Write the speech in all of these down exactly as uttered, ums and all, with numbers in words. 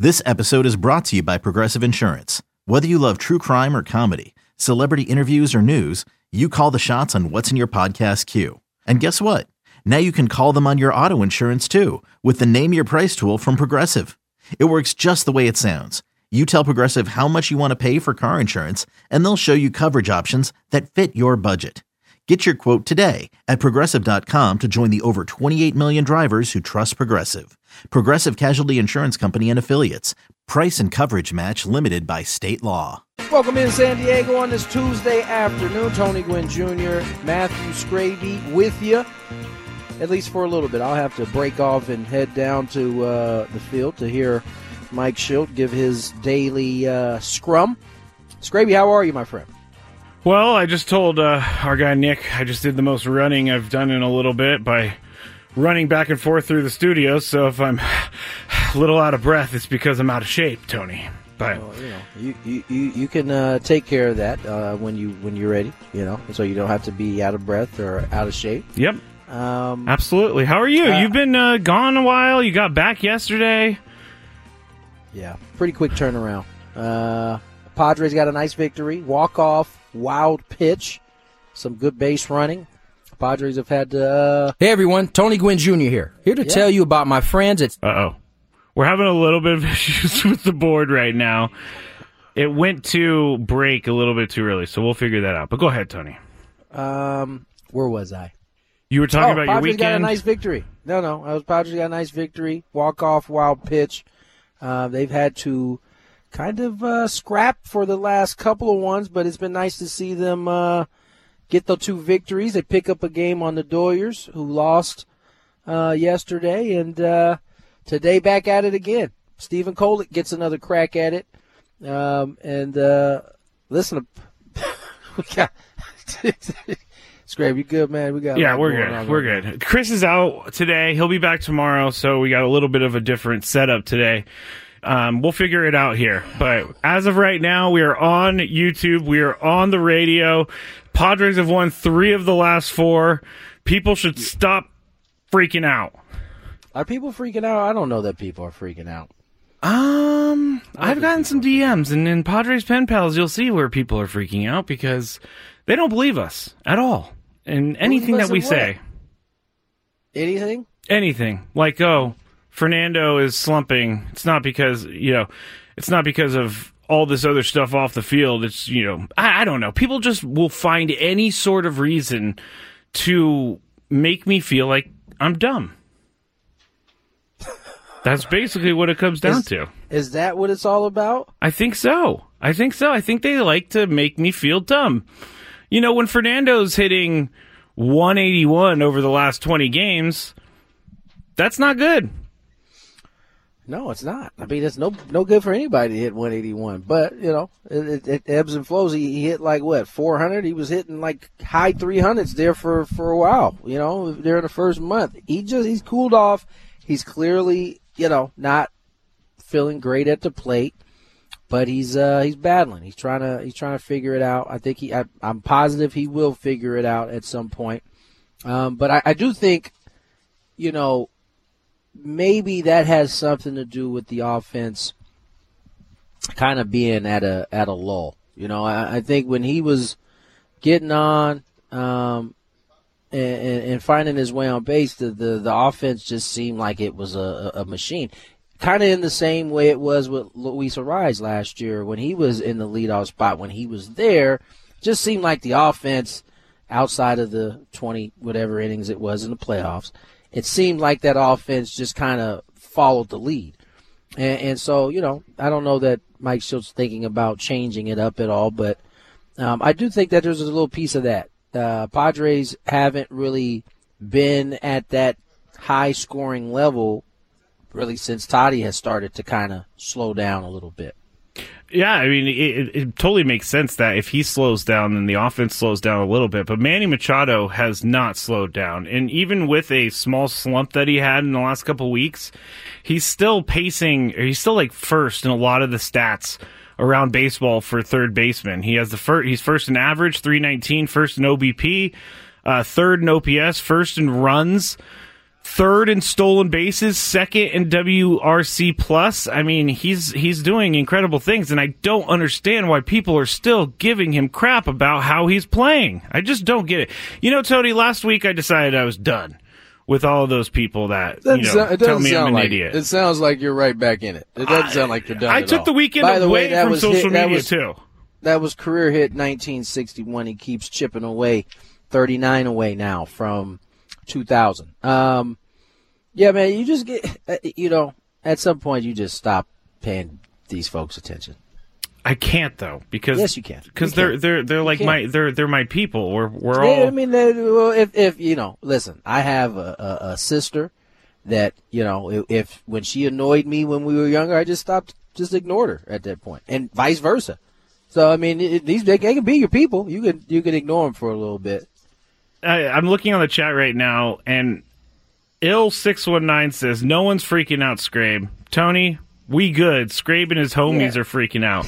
This episode is brought to you by Progressive Insurance. Whether you love true crime or comedy, celebrity interviews or news, you call the shots on what's in your podcast queue. And guess what? Now you can call them on your auto insurance too with the Name Your Price tool from Progressive. It works just the way it sounds. You tell Progressive how much you want to pay for car insurance, and they'll show you coverage options that fit your budget. Get your quote today at Progressive dot com to join the over twenty-eight million drivers who trust Progressive. Progressive Casualty Insurance Company and Affiliates. Price and coverage match limited by state law. Welcome in San Diego on this Tuesday afternoon. Tony Gwynn Junior, Matthew Scraby with you, at least for a little bit. I'll have to break off and head down to uh, the field to hear Mike Shildt give his daily uh, scrum. Scraby, how are you, my friend? Well, I just told uh, our guy Nick I just did the most running I've done in a little bit by running back and forth through the studio. So if I'm a little out of breath, it's because I'm out of shape, Tony. But well, you know, you you, you, you can uh, take care of that uh, when you when you're ready. You know, so you don't have to be out of breath or out of shape. Yep, um, absolutely. How are you? Uh, You've been uh, gone a while. You got back yesterday. Yeah, pretty quick turnaround. Uh, Padres got a nice victory. Walk off. Wild pitch, some good base running. Padres have had to... Uh... Hey, everyone. Tony Gwynn Junior here. Here to yeah. tell you about my friends at... Uh-oh. We're having a little bit of issues with the board right now. It went to break a little bit too early, so we'll figure that out. But go ahead, Tony. Um, Where was I? You were talking oh, about Padres your weekend? got a nice victory. No, no. I was Padres got a nice victory. Walk-off, wild pitch. Uh, they've had to... kind of uh, scrap for the last couple of ones, but it's been nice to see them uh, get the two victories. They pick up a game on the Doyers, who lost uh, yesterday, and uh, today back at it again. Stephen Kolek gets another crack at it. Um, and uh, listen, we got Scrape, you good, man? We got yeah, we're good. We're right good. Chris is out today. He'll be back tomorrow, so we got a little bit of a different setup today. Um, we'll figure it out here. But as of right now, we are on YouTube. We are on the radio. Padres have won three of the last four. People should stop freaking out. Are people freaking out? I don't know that people are freaking out. Um, I've gotten some D Ms, and in Padres Pen Pals, you'll see where people are freaking out because they don't believe us at all. And anything that we say. Anything? Anything. Like, oh... Fernando is slumping. It's not because, you know, it's not because of all this other stuff off the field. It's, you know, I, I don't know. People just will find any sort of reason to make me feel like I'm dumb. That's basically what it comes down is, to. Is that what it's all about? I think so. I think so. I think they like to make me feel dumb. You know, when Fernando's hitting one eighty-one over the last twenty games, that's not good. No, it's not. I mean, it's no no good for anybody to hit one eighty-one. But, you know, it, it, it ebbs and flows. He, he hit like, what, four hundred? He was hitting like high three hundreds there for, for a while, you know, during the first month. He just, he's cooled off. He's clearly, you know, not feeling great at the plate. But he's uh, he's battling. He's trying to he's trying to figure it out. I think he I, I'm positive he will figure it out at some point. Um, but I, I do think, you know, maybe that has something to do with the offense kind of being at a at a lull. You know, I, I think when he was getting on um, and, and finding his way on base, the, the, the offense just seemed like it was a, a machine. Kind of in the same way it was with Luis Arraez last year when he was in the leadoff spot. When he was there, just seemed like the offense outside of the twenty whatever innings it was in the playoffs, it seemed like that offense just kind of followed the lead. And, and so, you know, I don't know that Mike Shildt's thinking about changing it up at all, but um, I do think that there's a little piece of that. Uh, Padres haven't really been at that high-scoring level really since Toddy has started to kind of slow down a little bit. Yeah, I mean, it, it totally makes sense that if he slows down, then the offense slows down a little bit. But Manny Machado has not slowed down. And even with a small slump that he had in the last couple of weeks, he's still pacing, or he's still like first in a lot of the stats around baseball for third baseman. He has the first, he's first in average, three nineteen, first in O B P, uh, third in O P S, first in runs, third in stolen bases, second in W R C plus. I mean, he's he's doing incredible things, and I don't understand why people are still giving him crap about how he's playing. I just don't get it. You know, Tony, last week I decided I was done with all of those people that, you know, it tell me I'm an like, idiot. It sounds like you're right back in it. It doesn't I, sound like you're done I at took all. the weekend By the away way, from social hit, media, was, too. That was career hit nineteen sixty-one. He keeps chipping away, thirty-nine away now from two thousand. Um, yeah, man, you just get, you know, at some point you just stop paying these folks attention. I can't though, because yes, you can. Because they're they're they're like my they're they're my people. We're we're yeah, all. I mean, well, if if you know, listen, I have a, a, a sister that you know, if, if when she annoyed me when we were younger, I just stopped, just ignored her at that point, and vice versa. So I mean, it, these they can be your people. You can you can ignore them for a little bit. I, I'm looking on the chat right now, and ill six one nine says no one's freaking out. Scrabe, Tony. We good. Scrabe and his homies yeah. are freaking out.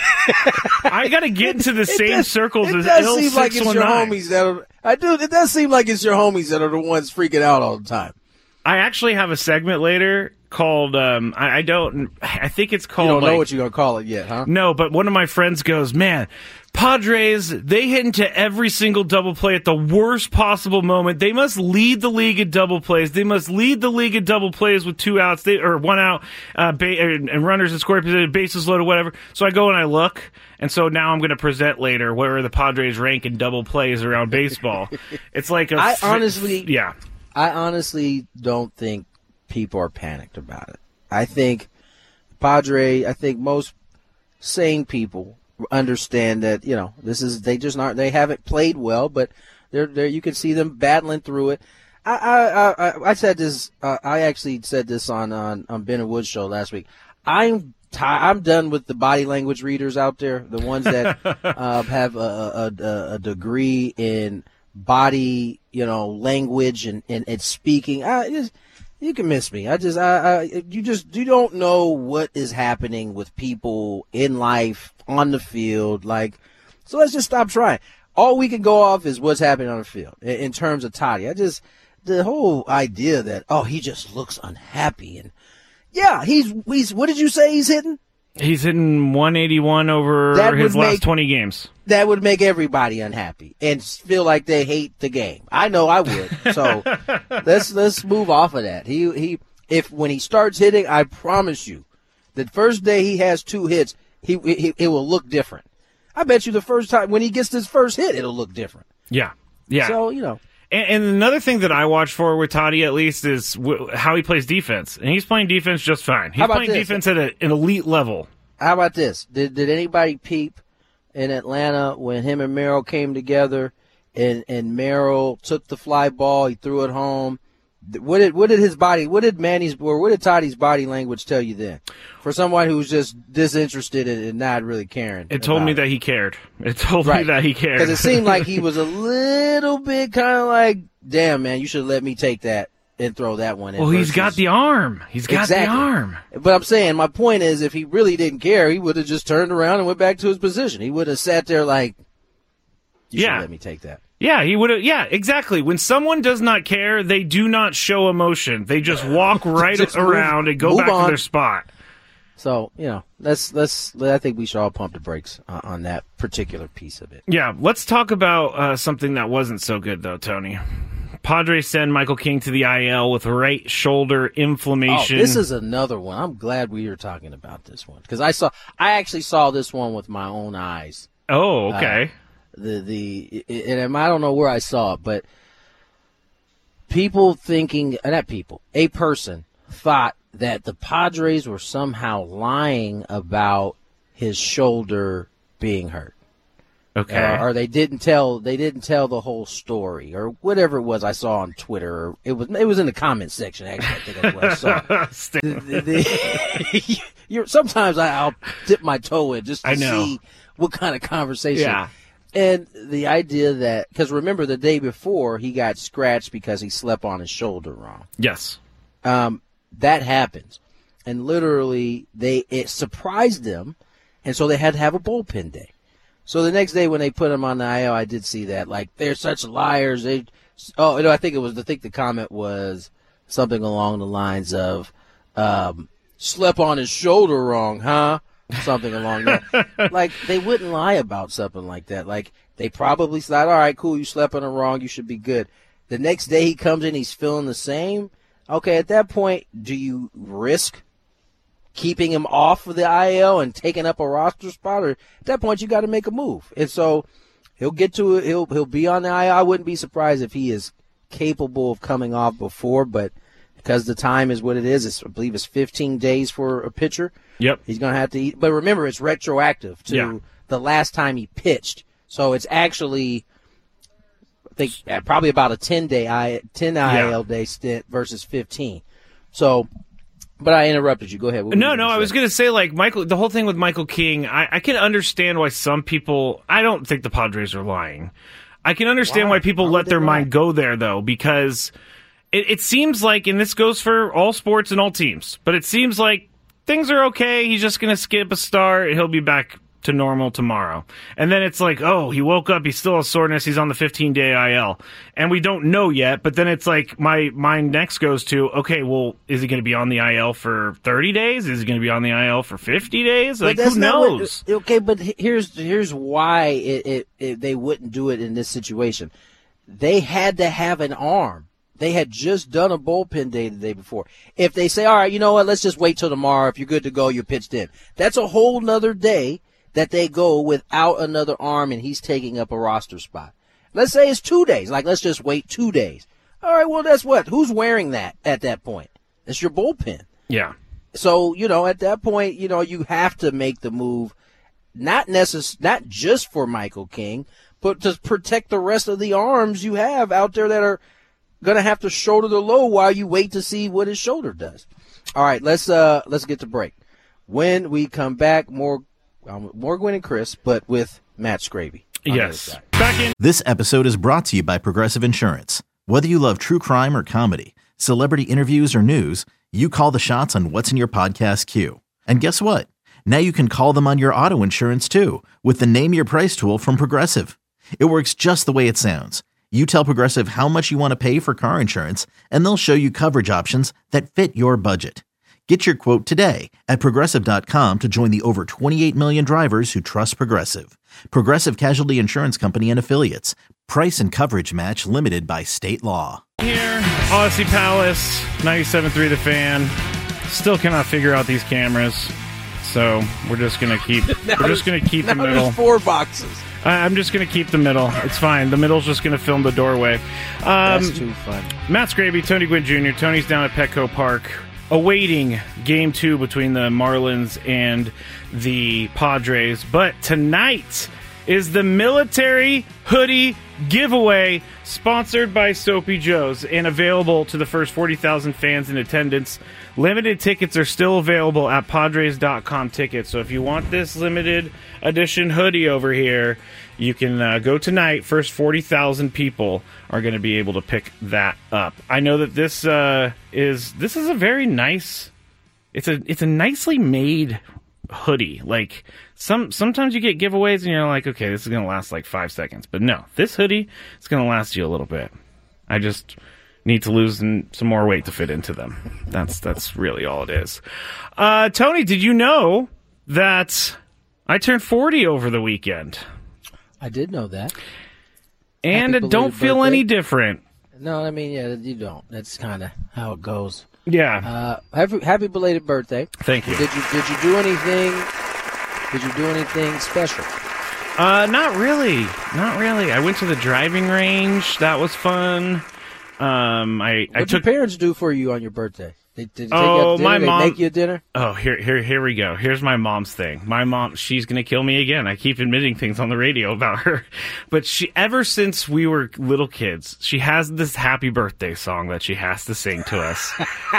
I got to get into the it same does, circles as Ill seem like it's your homies that are, I do. It does seem like it's your homies that are the ones freaking out all the time. I actually have a segment later called, um, I, I don't, I think it's called. You don't like, know what you're going to call it yet, huh? No, but one of my friends goes, man, Padres, they hit into every single double play at the worst possible moment. They must lead the league in double plays. They must lead the league in double plays with two outs, they, or one out, uh, ba- and runners in scoring position, bases loaded, whatever. So I go and I look, and so now I'm going to present later where the Padres rank in double plays around baseball. It's like a, I honestly, yeah, I honestly don't think people are panicked about it. I think Padre, I think most sane people understand that, you know, this is, they just aren't, they haven't played well, but they're there. You can see them battling through it. I I I, I said this. Uh, I actually said this on on, on Ben and Wood's show last week. I'm t- I'm done with the body language readers out there, the ones that uh, have a, a, a degree in body, you know, language and and, and speaking. I just, you can miss me. I just I, I you just you don't know what is happening with people in life, on the field, like, so let's just stop trying. All we can go off is what's happening on the field in, in terms of Toddy. I just, the whole idea that, oh, he just looks unhappy. And yeah, he's, he's, what did you say he's hitting? He's hitting one eighty-one over that his last make, twenty games. That would make everybody unhappy and feel like they hate the game. I know I would. So let's, let's move off of that. He, he, if when he starts hitting, I promise you, the first day he has two hits, He, he it will look different. I bet you the first time when he gets his first hit, it'll look different. Yeah, yeah. So you know. And, and another thing that I watch for with Toddy, at least, is w- how he plays defense, and he's playing defense just fine. He's playing this? defense at a, an elite level. How about this? Did did anybody peep in Atlanta when him and Merrill came together, and and Merrill took the fly ball, he threw it home. What did what did his body? What did Manny's or what did Toddy's body language tell you then? For someone who's just disinterested and not really caring, it told me it. that he cared. It told right. me that he cared because it seemed like he was a little bit kind of like, "Damn, man, you should let me take that and throw that one in." Well, he's got the arm. He's got exactly. the arm. But I'm saying my point is, if he really didn't care, he would have just turned around and went back to his position. He would have sat there like, "You yeah. should let me take that." Yeah, he would have. Yeah, exactly. When someone does not care, they do not show emotion. They just walk right just around move, and go back on. to their spot. So, you know, let's let's. I think we should all pump the brakes uh, on that particular piece of it. Yeah, let's talk about uh, something that wasn't so good, though, Tony. Padres send Michael King to the I L with right shoulder inflammation. Oh, this is another one. I'm glad we were talking about this one because I saw. I actually saw this one with my own eyes. Oh, okay. Uh, The the and I don't know where I saw it, but people thinking not people, a person thought that the Padres were somehow lying about his shoulder being hurt. Okay, uh, or they didn't tell they didn't tell the whole story, or whatever it was I saw on Twitter. Or it was it was in the comment section. Actually, I think that's what I saw. the, the, the, you're, sometimes I, I'll dip my toe in just to I know. see what kind of conversation. Yeah. And the idea that, because remember the day before he got scratched because he slept on his shoulder wrong. Yes. Um, that happens. And literally, they it surprised them, and so they had to have a bullpen day. So the next day when they put him on the I L, I did see that. Like, they're such liars. They, oh, no, I think it was, I think the comment was, something along the lines of, um, slept on his shoulder wrong, huh? Something along that. Like, they wouldn't lie about something like that. Like, they probably thought, all right, cool, you slept on it wrong, you should be good. The next day he comes in, he's feeling the same. Okay, at that point, do you risk keeping him off of the I L and taking up a roster spot? Or at that point, you got to make a move. And so he'll get to it. He'll, he'll be on the I L. I wouldn't be surprised if he is capable of coming off before, but because the time is what it is, it's, I believe it's fifteen days for a pitcher. Yep. He's going to have to eat. But remember, it's retroactive to yeah. the last time he pitched. So it's actually, I think, probably about a ten-day I, ten I L yeah. day stint versus fifteen. So, but I interrupted you. Go ahead. No, no, I was going to say, like, Michael, the whole thing with Michael King, I, I can understand why some people, I don't think the Padres are lying. I can understand why, why people why let their mind go there, though, because it, it seems like, and this goes for all sports and all teams, but it seems like things are okay. He's just going to skip a start. He'll be back to normal tomorrow. And then it's like, oh, he woke up. He's still a soreness. He's on the fifteen-day I L. And we don't know yet. But then it's like my mind next goes to, okay, well, is he going to be on the I L for thirty days? Is he going to be on the I L for fifty days? Like, who knows? What, okay, but here's here's why it, it, it they wouldn't do it in this situation. They had to have an arm. They had just done a bullpen day the day before. If they say, all right, you know what, let's just wait till tomorrow. If you're good to go, you're pitched in. That's a whole nother day that they go without another arm and he's taking up a roster spot. Let's say it's two days. Like, let's just wait two days. All right, well, that's what? Who's wearing that at that point? It's your bullpen. Yeah. So, you know, at that point, you know, you have to make the move, not necess- not just for Michael King, but to protect the rest of the arms you have out there that are going to have to shoulder the load while you wait to see what his shoulder does. All right, let's uh let's get to break. When we come back, more um, more Gwen and Chris, but with Matt Scraby. Yes. Back in. This episode is brought to you by Progressive Insurance. Whether you love true crime or comedy, celebrity interviews or news, you call the shots on what's in your podcast queue. And guess what? Now you can call them on your auto insurance too with the Name Your Price tool from Progressive. It works just the way it sounds. You tell Progressive how much you want to pay for car insurance, and they'll show you coverage options that fit your budget. Get your quote today at Progressive dot com to join the over twenty-eight million drivers who trust Progressive. Progressive Casualty Insurance Company and Affiliates. Price and coverage match limited by state law. Here, Odyssey Palace, ninety-seven point three The Fan. Still cannot figure out these cameras, so we're just gonna keep. we're just gonna keep the middle. There's four boxes. I'm just going to keep the middle. It's fine. The middle's just going to film the doorway. Um, That's too fun. Matt Scraby, Tony Gwynn Junior Tony's down at Petco Park awaiting game two between the Marlins and the Padres. But tonight is the military hoodie giveaway sponsored by Soapy Joe's and available to the first forty thousand fans in attendance. Limited tickets are still available at Padres dot com tickets. So if you want this limited edition hoodie over here, you can uh, go tonight. First forty thousand people are going to be able to pick that up. I know that this uh, is this is a very nice. It's a it's a nicely made hoodie. Like some sometimes you get giveaways and you're like, okay, this is going to last like five seconds. But no, this hoodie is going to last you a little bit. I just need to lose some more weight to fit into them. That's that's really all it is. Uh, Tony, did you know that I turned forty over the weekend? I did know that. And it don't feel birthday. any different. No, I mean, yeah, you don't. That's kind of how it goes. Yeah. Uh, happy, happy belated birthday. Thank you. Did you did you do anything? Did you do anything special? Uh, not really. Not really. I went to the driving range. That was fun. Um, I, I what took your parents do for you on your birthday? They, did they take oh, you out to dinner? my they mom make you a dinner? Oh, here, here, here we go. Here's my mom's thing. My mom, she's gonna kill me again. I keep admitting things on the radio about her, but she, ever since we were little kids, she has this happy birthday song that she has to sing to us,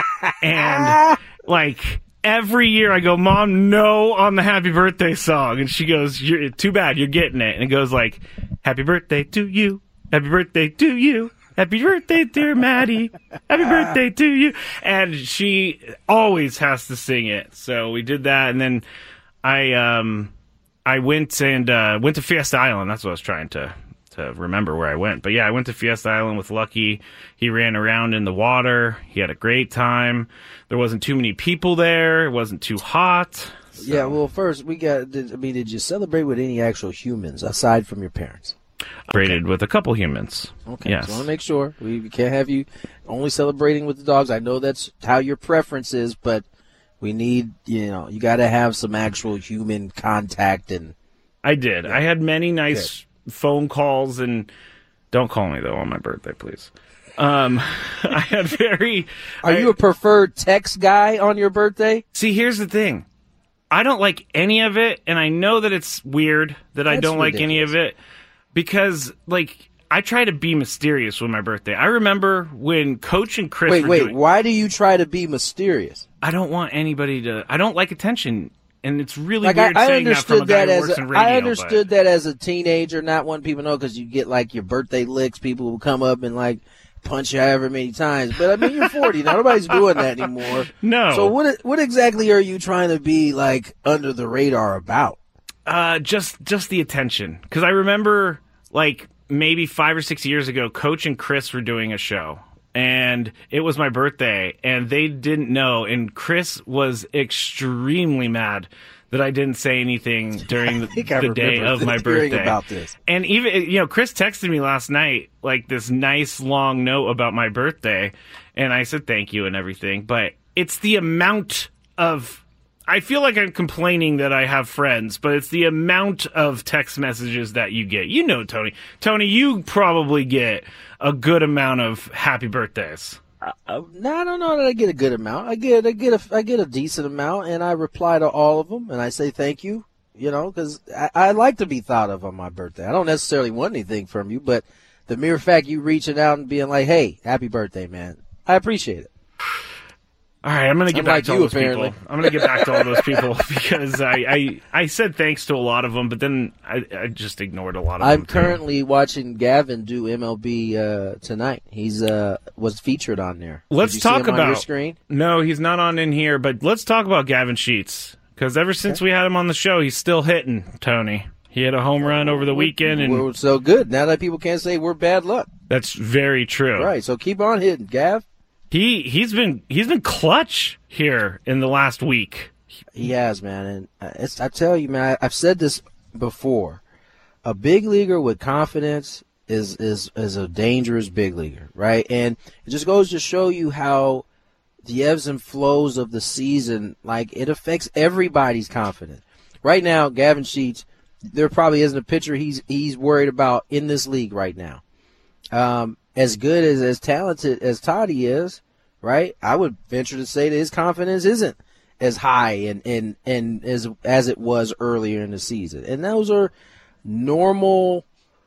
and like every year I go, Mom, no on the happy birthday song, and she goes, "You're too bad, you're getting it," and it goes like, "Happy birthday to you, happy birthday to you." Happy birthday, dear Maddie. Happy birthday to you. And she always has to sing it. So we did that. And then I um, I went and uh, went to Fiesta Island. That's what I was trying to, to remember where I went. But yeah, I went to Fiesta Island with Lucky. He ran around in the water. He had a great time. There wasn't too many people there. It wasn't too hot. So. Yeah, well, first, we got, did, I mean, did you celebrate with any actual humans aside from your parents? Celebrated okay. with a couple humans. Okay, yes. So I want to make sure. We can't have you only celebrating with the dogs. I know that's how your preference is, but we need, you know, you got to have some actual human contact. And I did. Yeah. I had many nice Good. phone calls, and don't call me, though, on my birthday, please. Um, I had very... Are I, you a preferred text guy on your birthday? See, here's the thing. I don't like any of it, and I know that it's weird that that's I don't ridiculous. like any of it, because, like, I try to be mysterious with my birthday. I remember when Coach and Chris Wait, were wait, doing, why do you try to be mysterious? I don't want anybody to... I don't like attention, and it's really like weird I, I saying that from a guy that who as works a, in radio. I understood but. that as a teenager, not wanting people to know, because you get, like, your birthday licks. People will come up and, like, punch you however many times. But, I mean, you're forty. Now, nobody's doing that anymore. No. So what what exactly are you trying to be, like, under the radar about? Uh, just just the attention. Because I remember, like, maybe five or six years ago, Coach and Chris were doing a show. And it was my birthday, and they didn't know. And Chris was extremely mad that I didn't say anything during the, the day of my birthday. About this. And even, you know, Chris texted me last night, like, this nice long note about my birthday, and I said thank you and everything. But it's the amount of... I feel like I'm complaining that I have friends, but it's the amount of text messages that you get. You know, Tony. Tony, you probably get a good amount of happy birthdays. Uh, no, I don't know that I get a good amount. I get, I get a, I get a decent amount, and I reply to all of them, and I say thank you. You know, because I, I like to be thought of on my birthday. I don't necessarily want anything from you, but the mere fact you reaching out and being like, "Hey, happy birthday, man," I appreciate it. All right, I'm going to get back like to all you, those apparently. people. I'm going to get back to all those people because I, I I said thanks to a lot of them, but then I, I just ignored a lot of I'm them. I'm currently watching Gavin do M L B uh, tonight. He's uh, was featured on there. Let's Did you talk see him about. on your screen? No, he's not on in here, but let's talk about Gavin Sheets because ever since we had him on the show, he's still hitting. Tony, he had a home run over the weekend, and we're so good now that people can't say we're bad luck. That's very true. Right, so keep on hitting, Gav. He he's been he's been clutch here in the last week. He has, man, and it's, I tell you, man, I, I've said this before. A big leaguer with confidence is is is a dangerous big leaguer, right? And it just goes to show you how the ebbs and flows of the season, like, it affects everybody's confidence. Right now, Gavin Sheets, there probably isn't a pitcher he's he's worried about in this league right now. Um, as good as as talented as Toddy is, right? I would venture to say that his confidence isn't as high and and, and as as it was earlier in the season. And those are normal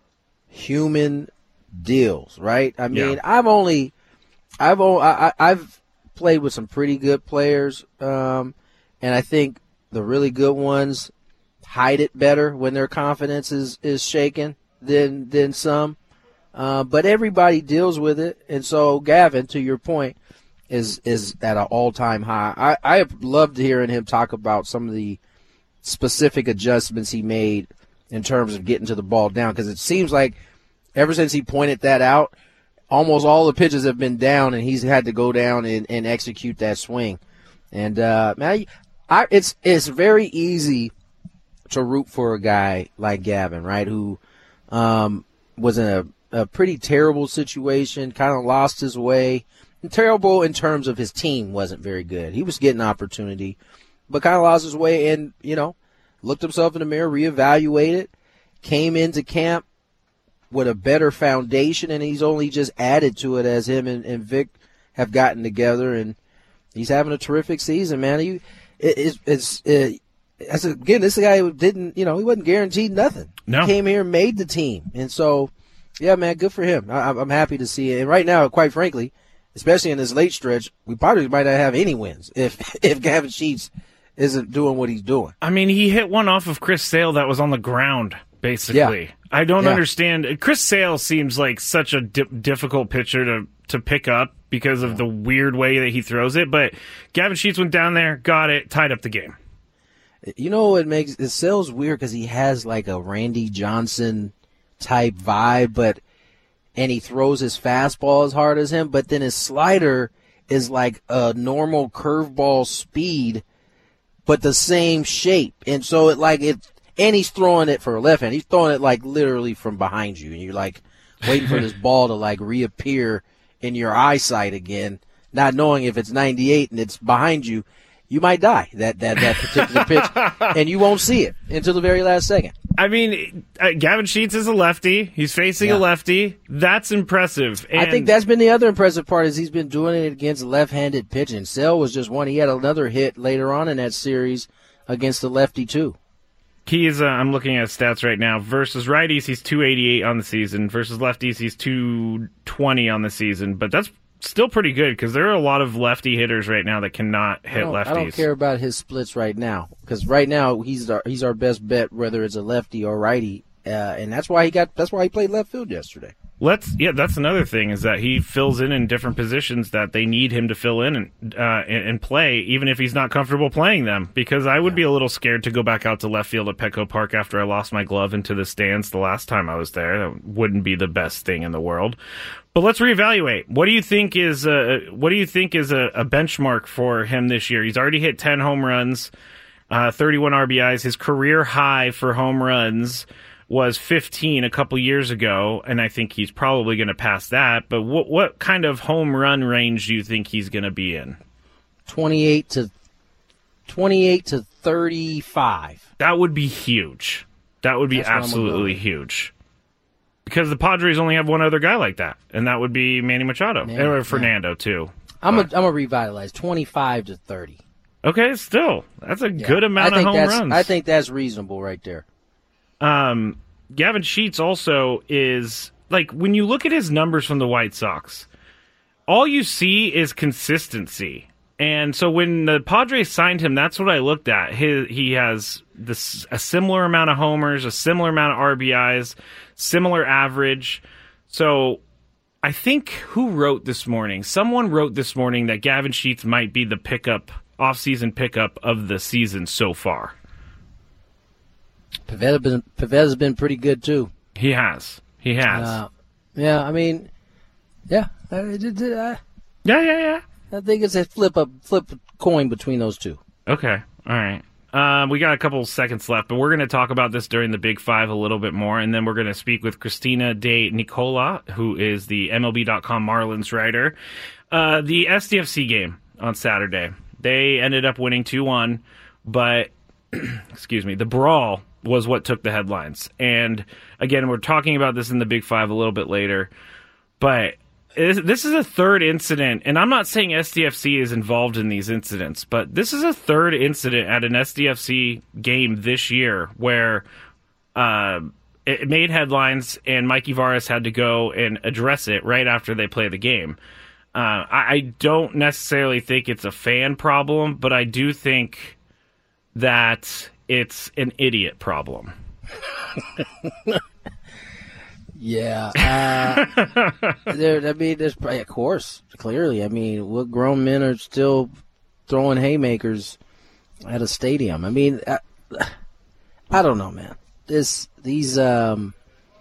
human deals, right? I mean, yeah. I've only I've only, I, I've played with some pretty good players, um, and I think the really good ones hide it better when their confidence is, is shaken than than some. Uh, but everybody deals with it, and so Gavin, to your point, is is at an all-time high. I, I have loved hearing him talk about some of the specific adjustments he made in terms of getting to the ball down, because it seems like ever since he pointed that out, almost all the pitches have been down, and he's had to go down and, and execute that swing. And uh, man, I, it's it's very easy to root for a guy like Gavin, right, who um, was in a a pretty terrible situation, kind of lost his way. And terrible in terms of his team wasn't very good. He was getting opportunity, but kind of lost his way and, you know, looked himself in the mirror, reevaluated, came into camp with a better foundation, and he's only just added to it as him and, and Vic have gotten together, and he's having a terrific season, man. He, it, it's, it's, it, as again, this guy who didn't, you know, he wasn't guaranteed nothing. No. He came here and made the team, and so, yeah, man, good for him. I, I'm happy to see it. And right now, quite frankly, especially in this late stretch, we probably might not have any wins if if Gavin Sheets isn't doing what he's doing. I mean, he hit one off of Chris Sale that was on the ground, basically. Yeah. I don't yeah. understand. Chris Sale seems like such a di- difficult pitcher to, to pick up because of yeah. the weird way that he throws it. But Gavin Sheets went down there, got it, tied up the game. You know what makes it Sale's weird, because he has like a Randy Johnson type vibe, but and he throws his fastball as hard as him, but then his slider is like a normal curveball speed, but the same shape. And so it like it, and he's throwing it for a left hand. He's throwing it like literally from behind you, and you're like waiting for this ball to like reappear in your eyesight again, not knowing if it's ninety-eight and it's behind you. You might die that that that particular pitch, and you won't see it until the very last second. I mean, uh, Gavin Sheets is a lefty. He's facing Yeah. a lefty. That's impressive. And I think that's been the other impressive part is he's been doing it against left-handed pitching. Sale was just one. He had another hit later on in that series against the lefty too. he is. Uh, I'm looking at stats right now. Versus righties, he's two eighty-eight on the season. Versus lefties, he's two twenty on the season. But that's still pretty good because there are a lot of lefty hitters right now that cannot hit I don't, lefties. I don't care about his splits right now because right now he's our he's our best bet whether it's a lefty or righty, uh, and that's why he got that's why he played left field yesterday. Let's yeah, that's another thing is that he fills in in different positions that they need him to fill in and uh, and, and play, even if he's not comfortable playing them. Because I would yeah. be a little scared to go back out to left field at Petco Park after I lost my glove into the stands the last time I was there. That wouldn't be the best thing in the world. But let's reevaluate. What do you think is a, what do you think is a, a benchmark for him this year? He's already hit ten home runs, uh, thirty-one R B Is. His career high for home runs was fifteen a couple years ago, and I think he's probably going to pass that. But what what kind of home run range do you think he's going to be in? twenty-eight to twenty-eight to thirty-five. That would be huge. That would be That's absolutely huge. Because the Padres only have one other guy like that, and that would be Manny Machado. Manny, or Fernando, yeah. too. I'm a, But- I'm a revitalize twenty-five to thirty. Okay, still. That's a Yeah. good amount I think of home that's, runs. I think that's reasonable right there. Um, Gavin Sheets also is, like, when you look at his numbers from the White Sox, all you see is consistency. And so when the Padres signed him, that's what I looked at. His, he has this a similar amount of homers, a similar amount of R B Is, similar average. So I think who wrote this morning? Someone wrote this morning that Gavin Sheets might be the pickup, off-season pickup of the season so far. Pivetta been Pivetta's been pretty good too. He has. He has. Uh, yeah, I mean, yeah, I, I, yeah, yeah, yeah. I think it's a flip up flip a coin between those two. Okay. All right. Um, we got a couple seconds left, but we're going to talk about this during the Big Five a little bit more, and then we're going to speak with Christina De Nicola, who is the M L B dot com Marlins writer. Uh, the S D F C game on Saturday, they ended up winning two one, but, excuse me, the brawl was what took the headlines. And, again, we're talking about this in the Big Five a little bit later, but this is a third incident, and I'm not saying S D F C is involved in these incidents, but this is a third incident at an S D F C game this year where uh, it made headlines, and Mikey Varas had to go and address it right after they play the game. Uh, I, I don't necessarily think it's a fan problem, but I do think that it's an idiot problem. Yeah, uh, there. I mean, there's of course, clearly. I mean, what grown men are still throwing haymakers at a stadium? I mean, I, I don't know, man. This, these, um,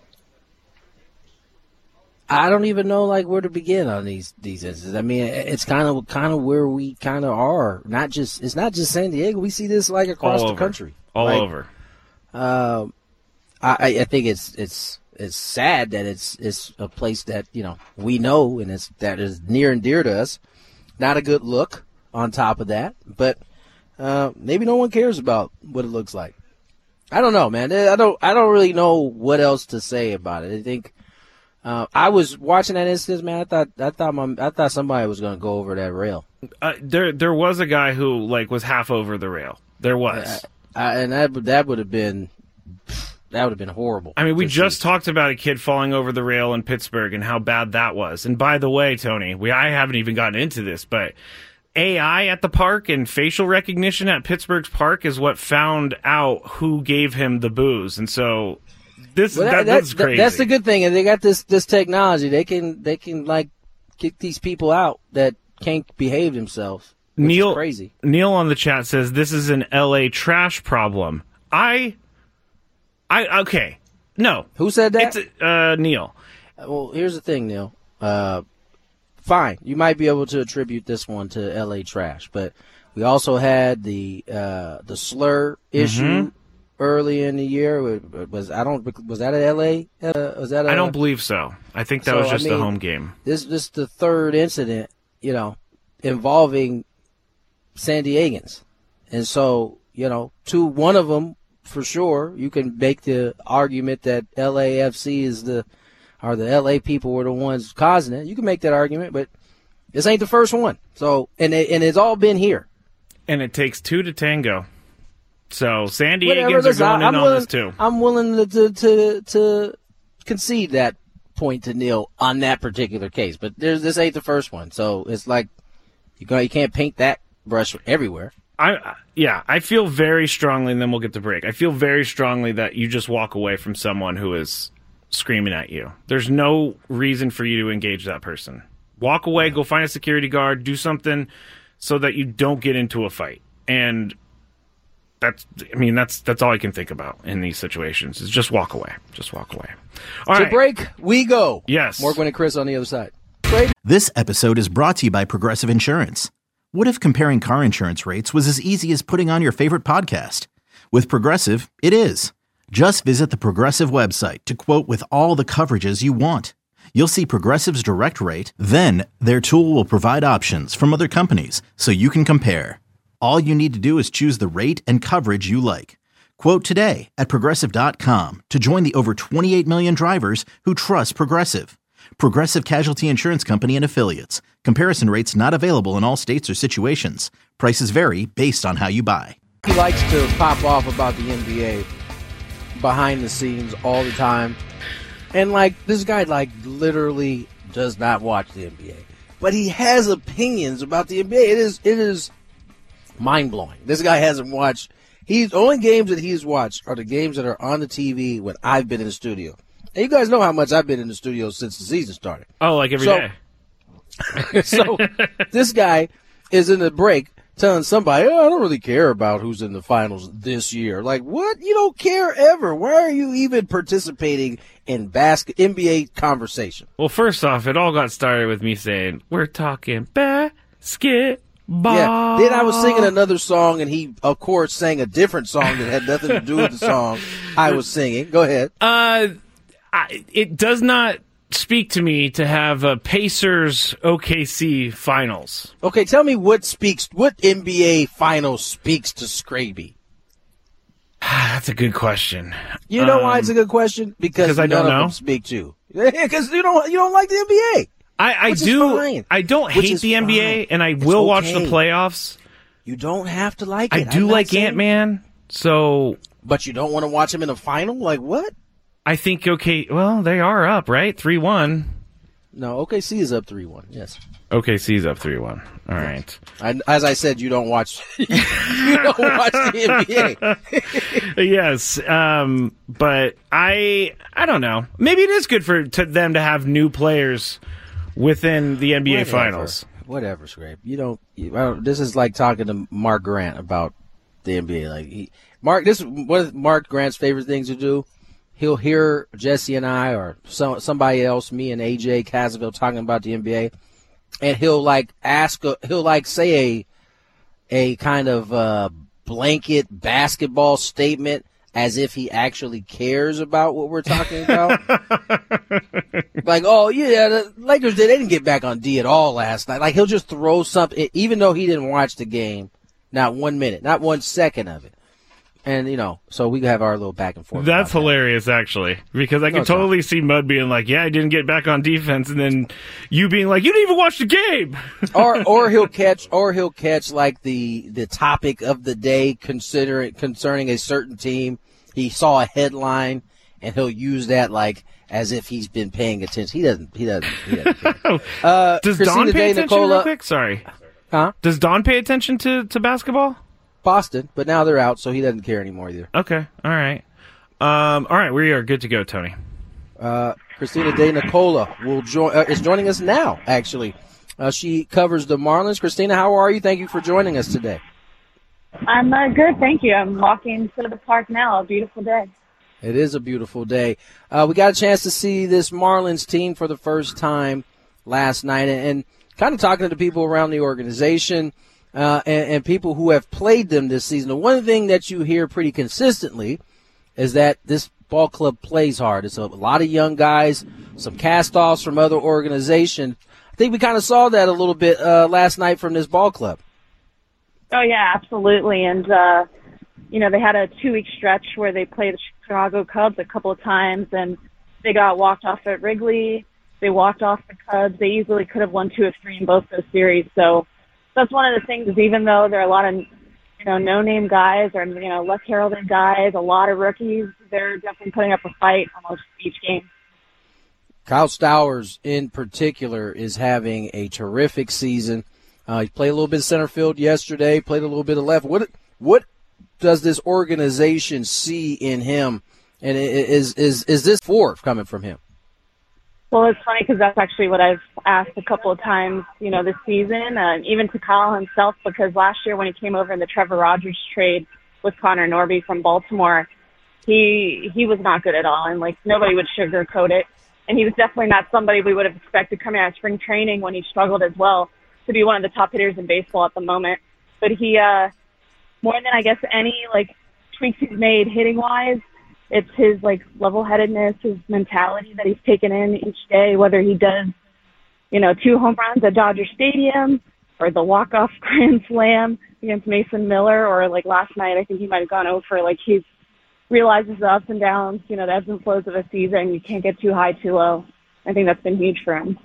I don't even know like where to begin on these these instances. I mean, it's kind of kind of where we kind of are. Not just it's not just San Diego. We see this like across All the over. country, all like, over. Um, I I think it's it's. It's sad that it's it's a place that, you know, we know and it's that is near and dear to us. Not a good look on top of that, but uh, maybe no one cares about what it looks like. I don't know, man. I don't I don't really know what else to say about it. I think uh, I was watching that instance, man. I thought I thought my I thought somebody was going to go over that rail. Uh, there there was a guy who like was half over the rail. There was, I, I, and that that would have been. That would have been horrible. I mean, we just see. talked about a kid falling over the rail in Pittsburgh and how bad that was. And by the way, Tony, we I haven't even gotten into this, but A I at the park and facial recognition at Pittsburgh's park is what found out who gave him the booze. And so this well, that, that, that's that, crazy. That's the good thing, and they got this this technology. They can they can like kick these people out that can't behave themselves. Which Neil is crazy. Neil on the chat says this is an L A trash problem. I I okay. No. Who said that? It's uh, Neil. Well, here's the thing, Neil. Uh, fine, you might be able to attribute this one to L A trash, but we also had the uh, the slur issue mm-hmm. early in the year. Was I don't was that at L A? Uh, was that? A, I don't believe so. I think that so, was just I mean, the home game. This this is the third incident, you know, involving San Diegans, and so you know, to one of them for sure, you can make the argument that L A F C is the or the L A people were the ones causing it. You can make that argument, but this ain't the first one. So, and it, and it's all been here. And it takes two to tango. So San Diegans Whatever, are listen, going I'm in willing, on this too. I'm willing to, to to to concede that point to Neil on that particular case, but there's this ain't the first one. So it's like you go, you can't paint that brush everywhere. I yeah, I feel very strongly, and then we'll get the break. I feel very strongly that you just walk away from someone who is screaming at you. There's no reason for you to engage that person. Walk away, go find a security guard, do something so that you don't get into a fight. And that's, I mean, that's that's all I can think about in these situations is just walk away. Just walk away. All to right. break, we go. Yes. Morgan and Chris on the other side. Break. This episode is brought to you by Progressive Insurance. What if comparing car insurance rates was as easy as putting on your favorite podcast? With Progressive, it is. Just visit the Progressive website to quote with all the coverages you want. You'll see Progressive's direct rate, then their tool will provide options from other companies so you can compare. All you need to do is choose the rate and coverage you like. Quote today at Progressive dot com to join the over twenty-eight million drivers who trust Progressive. Progressive Casualty Insurance Company and Affiliates. Comparison rates not available in all states or situations. Prices vary based on how you buy. He likes to pop off about the N B A behind the scenes all the time. And, like, this guy, like, literally does not watch the N B A. But he has opinions about the N B A. It is it is mind-blowing. This guy hasn't watched. He's, the only games that he's watched are the games that are on the T V when I've been in the studio. And you guys know how much I've been in the studio since the season started. Oh, like every so, day. So, this guy is in the break telling somebody, oh, I don't really care about who's in the finals this year. Like, what? You don't care ever. Why are you even participating in basket N B A conversation? Well, first off, it all got started with me saying, we're talking basketball. Yeah. Then I was singing another song, and he, of course, sang a different song that had nothing to do with the song I was singing. Go ahead. Uh, I, it does not speak to me to have a Pacers O K C finals. Okay, tell me what speaks, what N B A finals speaks to Scraby? That's a good question. You know um, why it's a good question? Because I none don't of know. them speak to. Because you don't, you don't like the N B A. I, I Which is do. fine. I don't Which hate is the N B A, fine. and I It's will watch okay. the playoffs. You don't have to like I it. do I'm not like saying- Ant-Man, so But you don't want to watch him in the final? Like what? I think okay. Well, they are up, right? three one. No, O K C is up three one, yes. O K C's up three one. All right. I, as I said, you don't watch you don't watch the N B A. Yes, um, but I I don't know. Maybe it is good for to them to have new players within the N B A Whatever. Finals. Whatever, Scrape. You don't, you, I don't. This is like talking to Mark Grant about the N B A. Like he, Mark, this is one of Mark Grant's favorite things to do. He'll hear Jesse and I or some, somebody else, me and A J Casaville talking about the N B A, and he'll like ask, a, he'll like say a a kind of uh, blanket basketball statement as if he actually cares about what we're talking about. Like, oh, yeah, the Lakers, they didn't get back on D at all last night. Like, he'll just throw something, even though he didn't watch the game, not one minute, not one second of it. And, you know, so we have our little back and forth. That's about hilarious, actually, because I No, can it's totally see Mud being like, yeah, I didn't get back on defense, and then you being like, you didn't even watch the game. that. Or, or he'll catch, or he'll catch, like, the, the topic of the day considering, concerning a certain team. He saw a headline, and he'll use that, like, as if he's been paying attention. He doesn't, he doesn't, he doesn't care. Uh, Does Christina Don pay Day attention Nicola, real quick? Sorry. Huh? Does Don pay attention to, to basketball? Boston, but now they're out, so he doesn't care anymore either. Okay. All right. Um, all right. We are good to go, Tony. Uh, Christina Day Nicola will join, uh, is joining us now, actually. Uh, she covers the Marlins. Christina, how are you? Thank you for joining us today. I'm uh, good, thank you. I'm walking to the park now. A beautiful day. It is a beautiful day. Uh, we got a chance to see this Marlins team for the first time last night, and, and kind of talking to people around the organization uh, and, and people who have played them this season. The one thing that you hear pretty consistently is that this ball club plays hard. It's a lot of young guys, some cast-offs from other organizations. I think we kind of saw that a little bit uh, last night from this ball club. Oh, yeah, absolutely. And, uh, you know, they had a two-week stretch where they played the Chicago Cubs a couple of times, and they got walked off at Wrigley. They walked off the Cubs. They easily could have won two of three in both those series. So that's one of the things is even though there are a lot of, you know, no-name guys or, you know, less heralded guys, a lot of rookies, they're definitely putting up a fight almost each game. Kyle Stowers, in particular, is having a terrific season. Uh, he played a little bit of center field yesterday, played a little bit of left. What what does this organization see in him, and is is is this fourth coming from him? Well, it's funny because that's actually what I've asked a couple of times, you know, this season, uh, even to Kyle himself, because last year when he came over in the Trevor Rogers trade with Connor Norby from Baltimore, he he was not good at all, and, like, nobody would sugarcoat it. And he was definitely not somebody we would have expected coming out of spring training when he struggled as well to be one of the top hitters in baseball at the moment. But he, uh, more than I guess any, like, tweaks he's made hitting-wise, it's his, like, level-headedness, his mentality that he's taken in each day, whether he does, you know, two home runs at Dodger Stadium or the walk-off grand slam against Mason Miller, or, like, last night I think he might have gone over. Like, he's realizes the ups and downs, you know, the ebbs and flows of a season. You can't get too high, too low. I think that's been huge for him.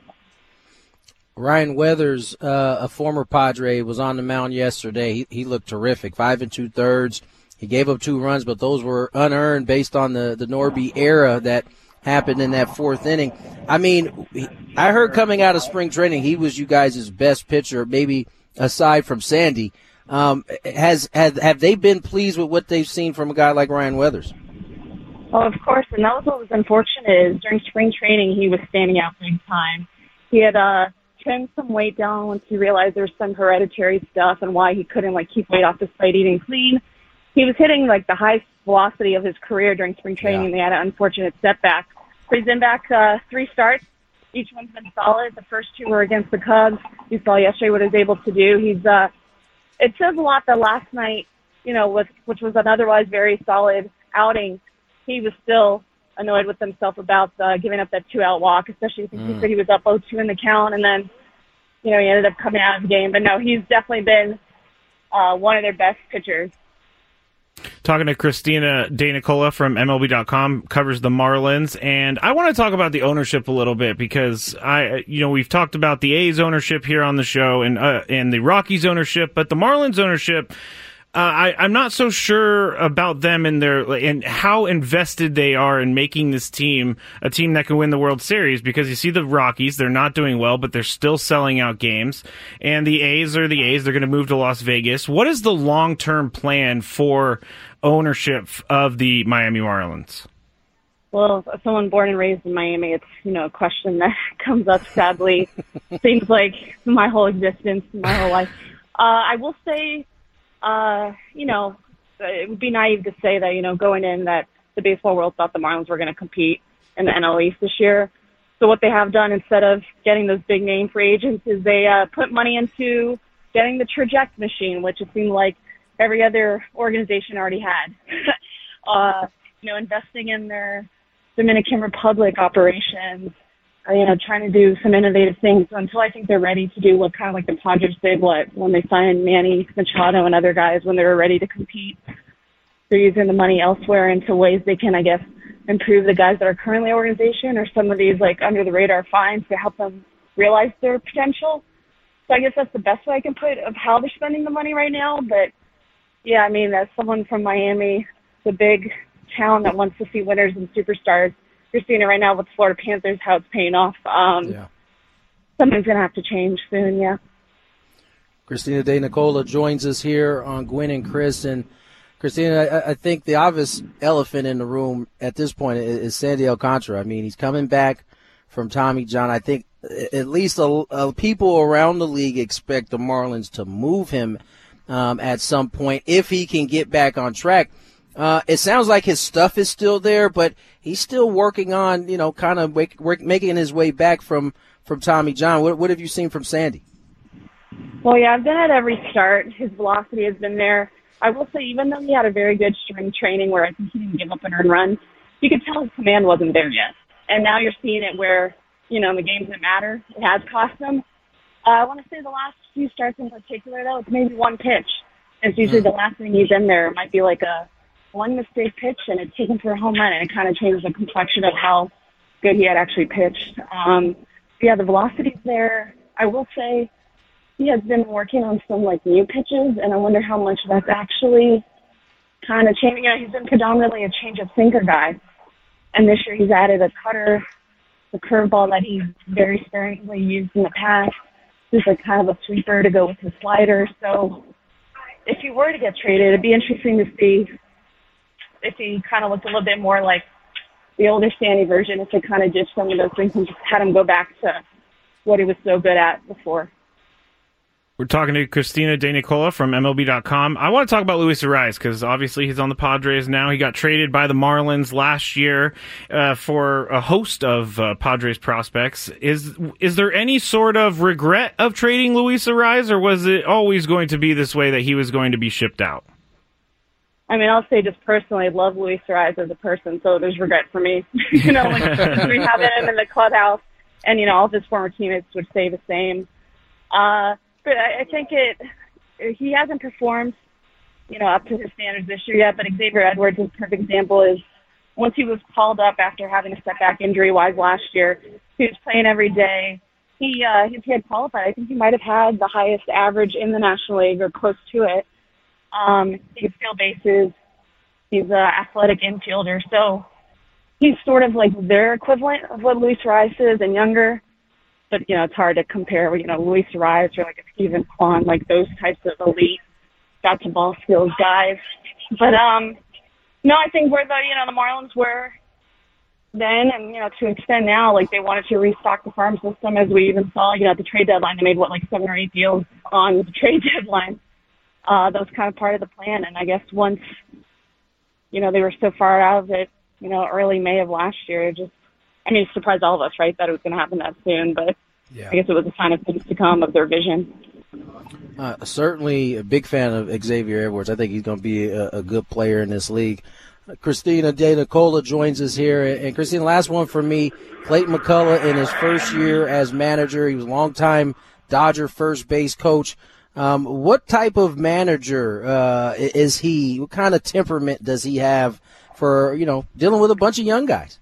Ryan Weathers, uh, a former Padre, was on the mound yesterday. He, he looked terrific, five and two-thirds. He gave up two runs, but those were unearned based on the, the Norby era that happened in that fourth inning. I mean, I heard coming out of spring training he was you guys' best pitcher, maybe aside from Sandy. Um, has, has have they been pleased with what they've seen from a guy like Ryan Weathers? Well, of course, and that was what was unfortunate is during spring training he was standing out big time. He had uh, trimmed some weight down once he realized there was some hereditary stuff and why he couldn't like keep weight off despite eating clean. He was hitting like the highest velocity of his career during spring training, yeah. and they had an unfortunate setback. So he's been back uh, three starts. Each one's been solid. The first two were against the Cubs. You saw yesterday what he was able to do. He's uh, It says a lot that last night, you know, with, which was an otherwise very solid outing, he was still annoyed with himself about uh, giving up that two-out walk, especially since mm. he said he was up oh two in the count, and then, you know, he ended up coming out of the game. But, no, he's definitely been uh, one of their best pitchers. Talking to Christina De Nicola from M L B dot com, covers the Marlins, and I want to talk about the ownership a little bit because I, you know, we've talked about the A's ownership here on the show and uh, and the Rockies ownership, but the Marlins ownership, uh, I, I'm not so sure about them and their and how invested they are in making this team a team that can win the World Series. Because you see the Rockies, they're not doing well, but they're still selling out games, and the A's are the A's. They're going to move to Las Vegas. What is the long term plan for ownership of the Miami Marlins? Well, as someone born and raised in Miami, it's, you know, a question that comes up sadly. Seems like my whole existence, my whole life. Uh, I will say, uh, you know, it would be naive to say that, you know, going in that the baseball world thought the Marlins were going to compete in the N L East this year. So what they have done instead of getting those big name free agents is they uh, put money into getting the Traject machine, which it seemed like every other organization already had. uh, you know, investing in their Dominican Republic operations, uh, you know, trying to do some innovative things until I think they're ready to do what kind of like the Padres did, what, when they signed Manny Machado and other guys when they were ready to compete. They're using the money elsewhere into ways they can, I guess, improve the guys that are currently in the organization or some of these like under the radar fines to help them realize their potential. So I guess that's the best way I can put of how they're spending the money right now. But yeah, I mean, as someone from Miami, the big town that wants to see winners and superstars, you're seeing it right now with the Florida Panthers, how it's paying off. Um, yeah. Something's going to have to change soon, yeah. Christina De Nicola joins us here on Gwynn and Chris. And, Christina, I, I think the obvious elephant in the room at this point is, is Sandy Alcantara. I mean, he's coming back from Tommy John. I think at least a, a people around the league expect the Marlins to move him Um, at some point if he can get back on track. Uh, it sounds like his stuff is still there, but he's still working on, you know, kind of wake, work, making his way back from, from Tommy John. What, what have you seen from Sandy? Well, yeah, I've been at every start. His velocity has been there. I will say, even though he had a very good string training where I think he didn't give up an earned run, you could tell his command wasn't there yet. And now you're seeing it where, you know, in the games that matter, it has cost him. Uh, I want to say the last few starts in particular, though, it's maybe one pitch. It's usually the last thing he's in there. It might be like a one mistake pitch, and it's taken for a home run, and it kind of changes the complexion of how good he had actually pitched. Um, yeah, the velocity's there. I will say he has been working on some, like, new pitches, and I wonder how much that's actually kind of changing. You know, he's been predominantly a change-up sinker guy, and this year he's added a cutter, the curveball that he's very sparingly used in the past. He's like kind of a sweeper to go with his slider. So if he were to get traded, it'd be interesting to see if he kind of looked a little bit more like the older Sandy version, if they kind of ditched some of those things and just had him go back to what he was so good at before. We're talking to Christina De Nicola from M L B dot com. I want to talk about Luis Arraez because obviously he's on the Padres now. He got traded by the Marlins last year uh, for a host of uh, Padres prospects. Is is there any sort of regret of trading Luis Arraez, or was it always going to be this way that he was going to be shipped out? I mean, I'll say just personally, I love Luis Arraez as a person, so there's regret for me. you know, like we have him in the clubhouse, and you know, all of his former teammates would say the same. Uh, But I think it, he hasn't performed, you know, up to his standards this year yet, but Xavier Edwards is a perfect example. Is once he was called up after having a setback injury-wise last year, he was playing every day. He, uh, he had qualified. I think he might have had the highest average in the National League or close to it. Um, he can steal bases. He's an athletic infielder. So he's sort of like their equivalent of what Luis Arraez is and younger. But, you know, it's hard to compare, you know, Luis Arraez or like a Steven Kwan, like those types of elite got-to-ball skills guys. But, um, no, I think where the, you know, the Marlins were then and, you know, to an extent now, like they wanted to restock the farm system as we even saw, you know, at the trade deadline. They made, what, like seven or eight deals on the trade deadline. Uh, that was kind of part of the plan. And I guess once, you know, they were so far out of it, you know, early May of last year, it just, I mean, it surprised all of us, right, that it was going to happen that soon, but yeah. I guess it was a sign of things to come, of their vision. Uh, certainly a big fan of Xavier Edwards. I think he's going to be a, a good player in this league. Uh, Christina De Nicola joins us here. And, Christina, last one for me, Clayton McCullough in his first year as manager. He was a longtime Dodger first base coach. Um, what type of manager uh, is he? What kind of temperament does he have for, you know, dealing with a bunch of young guys?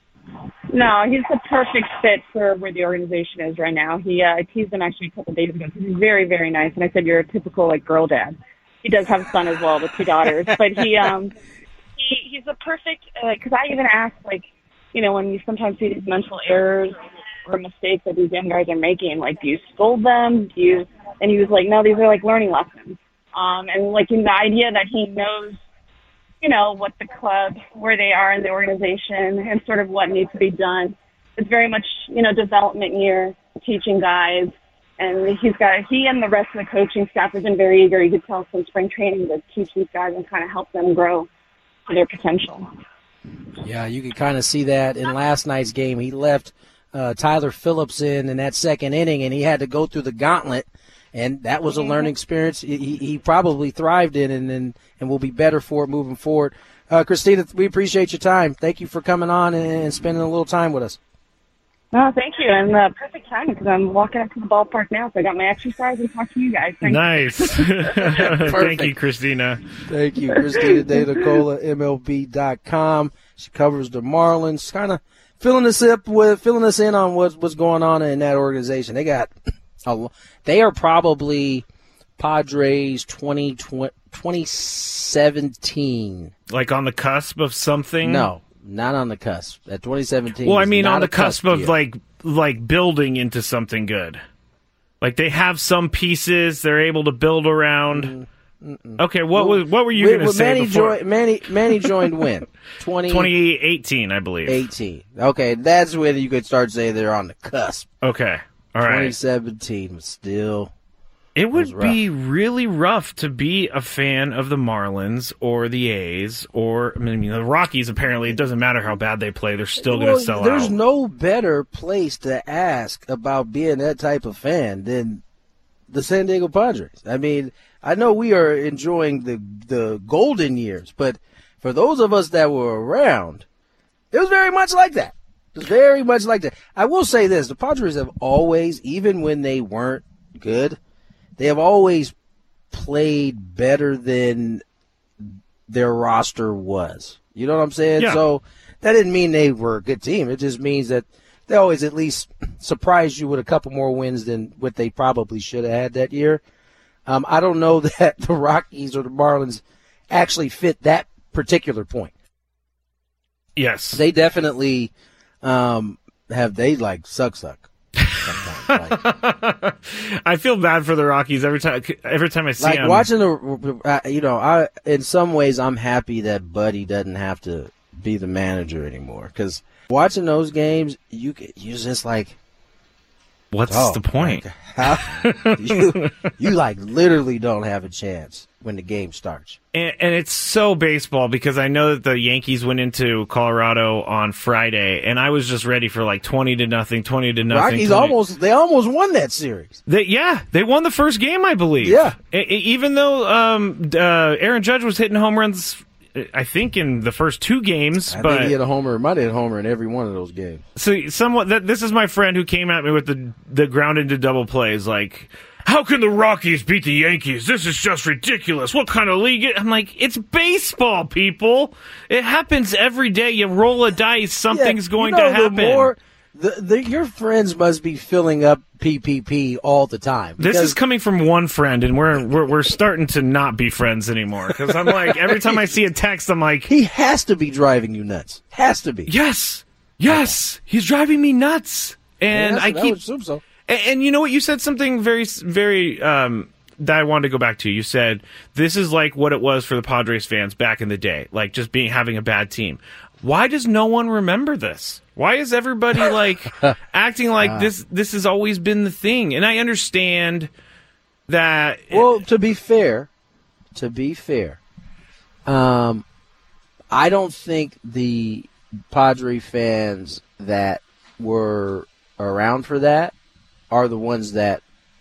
No, he's the perfect fit for where the organization is right now. He uh, I teased him actually a couple of days ago because he's very, very nice. And I said, you're a typical, like, girl dad. He does have a son as well with two daughters. But he, um, he he's a perfect, because uh, I even asked, like, you know, when you sometimes see these mental errors or mistakes that these young guys are making, like, do you scold them? Do you? And he was like, no, these are, like, learning lessons. Um, and, like, in the idea that he knows, you know, what the club, where they are in the organization and sort of what needs to be done. It's very much, you know, development year, teaching guys. And he's got, he and the rest of the coaching staff have been very eager. You could tell from spring training to teach these guys and kind of help them grow to their potential. Yeah, you could kind of see that in last night's game. He left uh, Tyler Phillips in in that second inning, and he had to go through the gauntlet. And that was a learning experience he, he probably thrived in and, and and will be better for it moving forward. Uh, Christina, we appreciate your time. Thank you for coming on and, and spending a little time with us. No, thank you. And uh, perfect timing because I'm walking up to the ballpark now, so I got my exercise and talk to you guys. Thank nice. Thank you, Christina. Thank you, Christina De Nicola, M L B dot com. She covers the Marlins, kind of filling us up with filling us in on what's what's going on in that organization. They got. They are probably Padres twenty seventeen. Like on the cusp of something? No, not on the cusp. At twenty seventeen. Well, I mean on the cusp, cusp of year. like like building into something good. Like they have some pieces they're able to build around. Mm-mm. Okay, what well, was what were you going to say Manny before? Joined, Manny Manny joined when? twenty twenty eighteen, I believe. eighteen. Okay, that's when you could start saying they're on the cusp. Okay. All right. twenty seventeen was still It would It was be really rough to be a fan of the Marlins or the A's or I mean the Rockies. Apparently, it doesn't matter how bad they play; they're still going to well, sell there's out. There's no better place to ask about being that type of fan than the San Diego Padres. I mean, I know we are enjoying the the golden years, but for those of us that were around, it was very much like that. It was very much like that. I will say this: the Padres have always, even when they weren't good, they have always played better than their roster was. You know what I'm saying? Yeah. So that didn't mean they were a good team. It just means that they always at least surprised you with a couple more wins than what they probably should have had that year. Um, I don't know that the Rockies or the Marlins actually fit that particular point. Yes, They definitely um, have, they like suck suck. Like, I feel bad for the Rockies every time. Every time I see like them. watching the, uh, you know, I in some ways I'm happy that Buddy doesn't have to be the manager anymore because watching those games, you you just like, What's oh, the point? like, how, you you like literally don't have a chance when the game starts. And, and it's so baseball because I know that the Yankees went into Colorado on Friday, and I was just ready for like twenty to nothing, twenty to nothing. Rockies twenty almost they almost won that series. They, yeah, they won the first game, I believe. Yeah. E- e- even though um, uh, Aaron Judge was hitting home runs, I think in the first two games, I but think he hit a homer. Might have hit a homer in every one of those games. so somewhat. That, this is my friend who came at me with the the ground into double plays, like. How can the Rockies beat the Yankees? This is just ridiculous. What kind of league? I'm like, it's baseball, people. It happens every day. You roll a dice, something's Yeah, going you know, to happen. The more, the, the, your friends must be filling up P P P all the time. This because- is coming from one friend, and we're we're, we're starting to not be friends anymore. Because I'm like, every time I see a text, I'm like, he has to be driving you nuts. Has to be. yes, yes, he's driving me nuts. And Yeah, I I keep would assume so. And, and you know what? You said something very, very um, that I wanted to go back to. You said this is like what it was for the Padres fans back in the day, like just being having a bad team. Why does no one remember this? Why is everybody like acting like this? This has always been the thing, and I understand that. Well, to be fair, to be fair, um, I don't think the Padre fans that were around for that are the ones that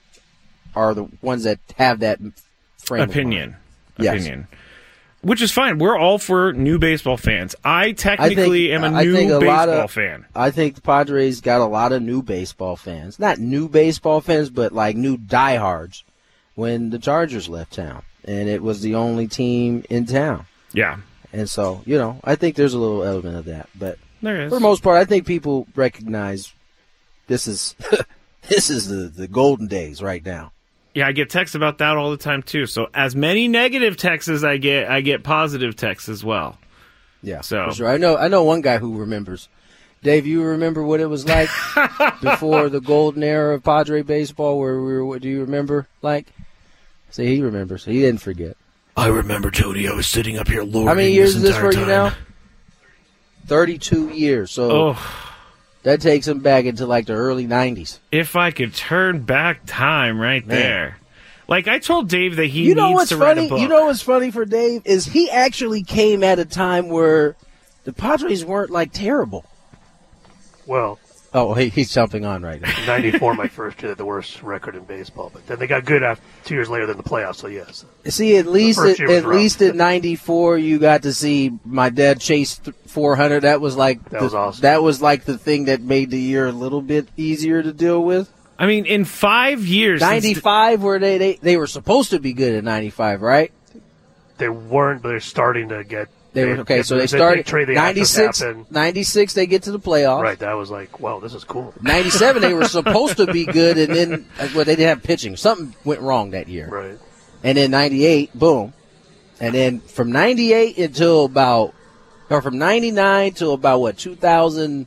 are the ones that have that frame opinion, of mind. Yes. opinion, which is fine. We're all for new baseball fans. I technically I think, am a I new think a baseball lot of, fan. I think the Padres got a lot of new baseball fans. Not new baseball fans, but like new diehards when the Chargers left town. And it was the only team in town. Yeah, And so, you know, I think there's a little element of that. But there is. for the most part, I think people recognize this is this is the, the golden days right now. Yeah, I get texts about that all the time too. So as many negative texts as I get, I get positive texts as well. Yeah, So- for sure. I know I know one guy who remembers. Dave, you remember what it was like before the golden era of Padre baseball? Where we were? Do you remember? Like, see, he remembers. He didn't forget. I remember, Jody. I was sitting up here lording How many years is this this for entire you time. now? Thirty-two years. So Oh, that takes him back into like the early nineties. if I could turn back time right Man. there. Like I told Dave that he You know needs what's to write funny? a book. You know what's funny for Dave is he actually came at a time where the Padres weren't like terrible. Well, Oh, he, he's jumping on right now. ninety-four, my first year, had the worst record in baseball. But then they got good after two years later than the playoffs, so yes. See, at least first at, year was at rough. least at ninety-four, you got to see my dad chase th- four hundred. That was like That the, was awesome. That was like the thing that made the year a little bit easier to deal with. I mean, in five years, since the- ninety-five, where they, they they were supposed to be good at ninety-five, right? They weren't, but they're starting to get. They were okay. So they the started big trade they ninety-six. happened. ninety-six, they get to the playoffs. Right, that was like, wow, this is cool. ninety-seven, they were supposed to be good, and then well, they didn't have pitching. Something went wrong that year. Right. And then ninety-eight, boom. And then from ninety-eight until about, or from ninety-nine till about what, two thousand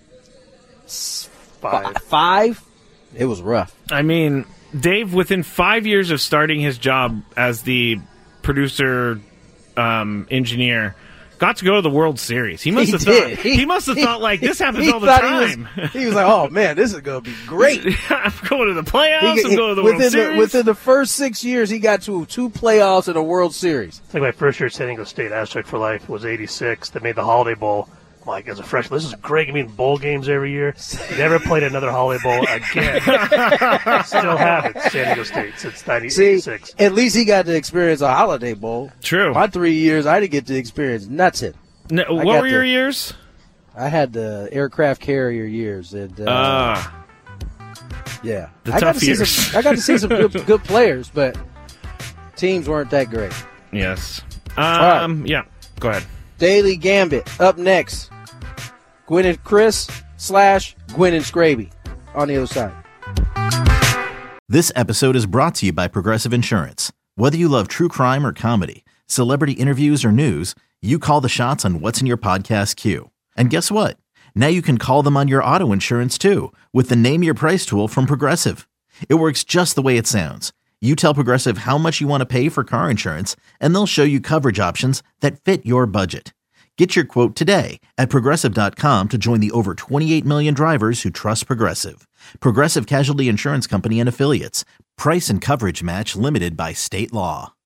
Five. five? It was rough. I mean, Dave, within five years of starting his job as the producer, um, engineer, got to go to the World Series. He must He have did. thought He- he must have he- thought like this happens he all the thought time. He was, he was like, "Oh man, this is going to be great." I'm going to the playoffs. He- I'm going to the within World Series. The, within the first six years, he got to two playoffs and a World Series. I think my first year at San Diego State, Aztec for Life, was eighty-six. They made the Holiday Bowl. I'm like, as a freshman, this is great. I mean, bowl games every year. Never played another Holiday Bowl again. Still haven't. San Diego State since nineteen eighty-six. See, at least he got to experience a Holiday Bowl. True. My three years, I didn't get to experience nothing. No, I what got were your the- years? I had the aircraft carrier years, and uh, Uh, yeah, the I got tough to see years. some. I got to see some good, good players, but teams weren't that great. yes. right. Um. Yeah. Go ahead. Daily Gambit up next. Gwen and Chris slash Gwen and Scraby on the other side. This episode is brought to you by Progressive Insurance. Whether you love true crime or comedy, celebrity interviews or news, you call the shots on what's in your podcast queue. And guess what? Now you can call them on your auto insurance too with the Name Your Price tool from Progressive. It works just the way it sounds. You tell Progressive how much you want to pay for car insurance, and they'll show you coverage options that fit your budget. Get your quote today at Progressive dot com to join the over twenty-eight million drivers who trust Progressive. Progressive Casualty Insurance Company and Affiliates. Price and coverage match limited by state law.